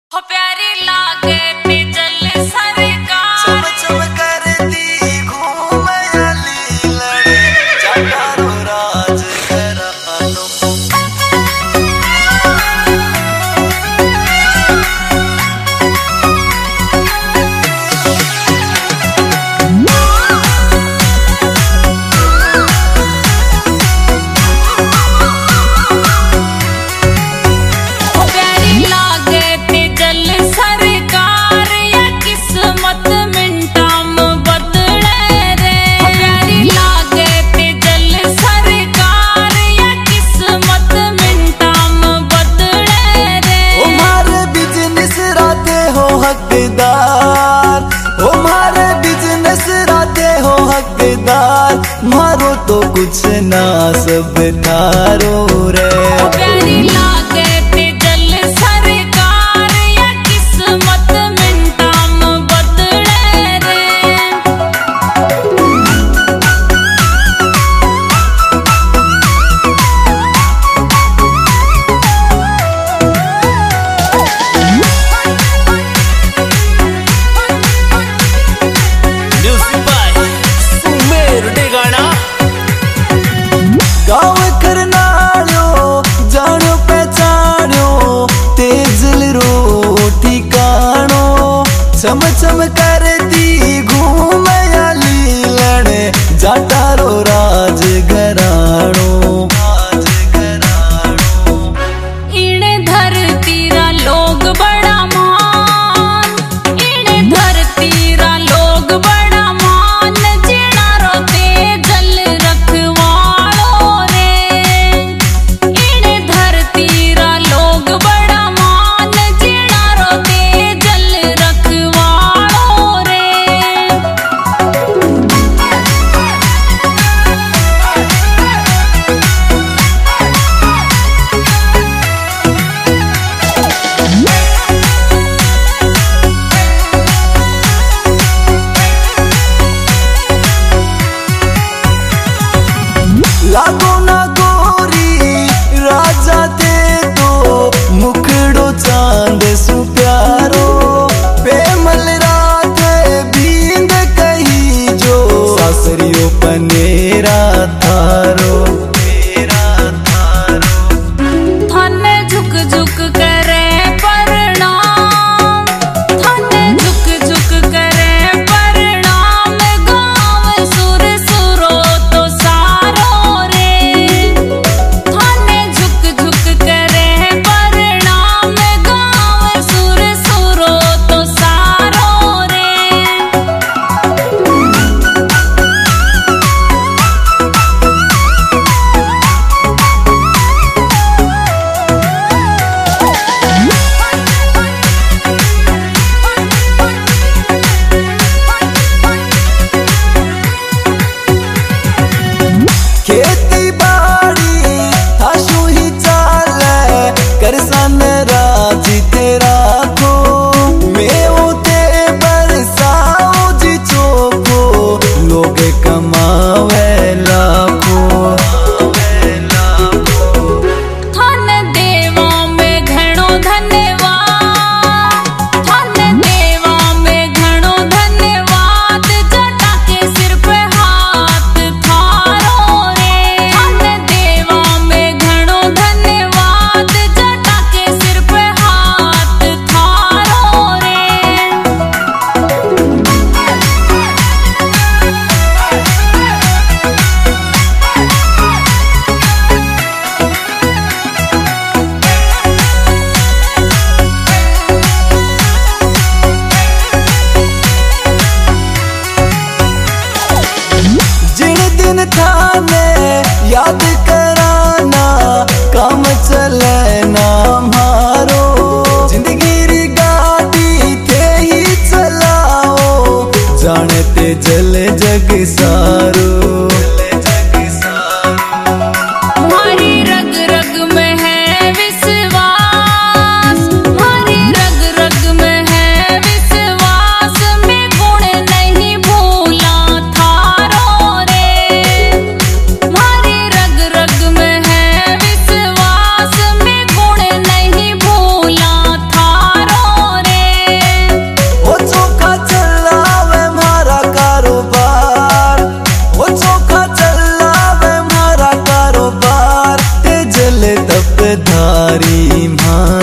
हो प्यारी लागे जल सरकार चम चम करती घूम आली लड़े जटारो राज घरानो। हो प्यारी लागे जल सरकार या किस्मत मिनटाम बदले रे। हो प्यारी लागे जल सरकार या किस्मत मिनटाम बदले रे। हमारे बिजनेस राते हो हकदार, हमारे बिजनेस राते हो हकदार, मारो तो कुछ ना सब थारो रे। हो प्यारी लागे जल सरकार या किस्मत मिनटाम बदले रे। Music by Sumer Degana. गाँव करनालो जानो पहचानो तेजल रो ठिकानो। चम चम करती घूम आली लड़े जटारो राज घरानो। इने धरती रा लोग बड़ा मान, इने धरती रा लोग बड़ा मान, जिना रोते जल रखवालो रे। इने धरती रा लोग बड़ा मान, जिना रोते जल रखवालो रे। लागो ना गोरी राजा ते तो मुखड़ो चांद सु प्यारो। पेमल रात बींद कही जो सासरियो पनेरा थारो। थाने झुक झुक करे प्रणाम, थाने झुक झुक करे प्रणाम, गाँव सुर सुरो तो सारो रे। थाने झुक झुक करे प्रणाम, गाँव सुर सुरो तो सारो रे। खेती बाड़ी थाशु ही चाले करसन राजी तेरा को। मेओ ते बरसाओ जी चोको लोग कमावे लाखों। थान देवा में घणो धन्यवाद, थान देवा में घणो धन्यवाद, जटा के सिर पे हाथ थारो रे। थान देवा में घणो धन्यवाद, जटा के सिर पे हाथ थारो रे। जिन दिन थाने याद कराना काम चले ना मारो। जिंदगी री गाड़ी थे ही चलाओ जानते जल जग सारो। हमारी रग रग में है विश्वास, हमारी रग रग में है विश्वास, में गुण नहीं भूला थारो रे। हमारी रग रग में है विश्वास, में गुण नहीं भूला थारो धारी माँ